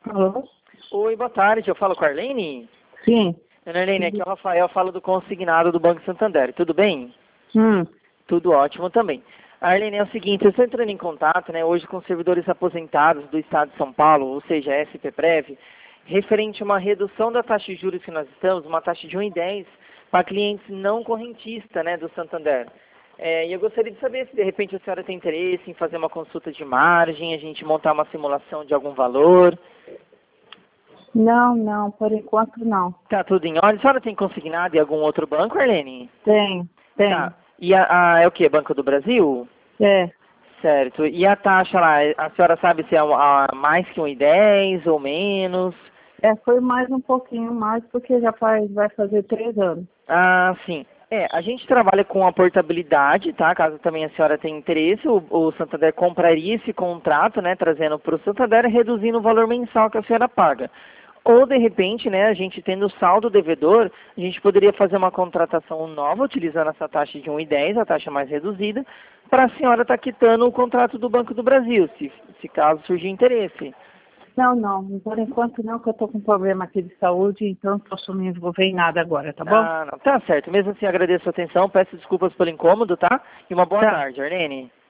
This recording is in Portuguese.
Alô? Oi, boa tarde. Eu falo com a Arlene? Sim. Dona Arlene, aqui é o Rafael, falo do consignado do Banco Santander. Tudo bem? Hum. Tudo ótimo também. Arlene, é o seguinte, eu estou entrando em contato, né, hoje com servidores aposentados do Estado de São Paulo, ou seja, SPPrev, referente a uma redução da taxa de juros que nós estamos, uma taxa de 1,10 para clientes não correntistas, né, do Santander. E eu gostaria de saber se de repente a senhora tem interesse em fazer uma consulta de margem, a gente montar uma simulação de algum valor. Não, não, por enquanto não. Tá tudo em ordem. A senhora tem consignado em algum outro banco, Arlene? Tem. Tá. E é o quê? Banco do Brasil? É. Certo. E a taxa lá, a senhora sabe se é mais que 1,10 ou menos? Foi mais um pouquinho mais, porque vai fazer 3 anos. Ah, sim. A gente trabalha com a portabilidade, tá? Caso também a senhora tenha interesse, o Santander compraria esse contrato, né? Trazendo para o Santander, reduzindo o valor mensal que a senhora paga. Ou, de repente, né, a gente tendo saldo devedor, a gente poderia fazer uma contratação nova, utilizando essa taxa de 1,10, a taxa mais reduzida, para a senhora estar quitando o contrato do Banco do Brasil, se caso surgir interesse. Não, não, por enquanto não, que eu tô com problema aqui de saúde, então não posso me envolver em nada agora, tá bom? Ah, não. Tá certo. Mesmo assim, agradeço a atenção, peço desculpas pelo incômodo, tá? E uma boa Tá. tarde, Arlene.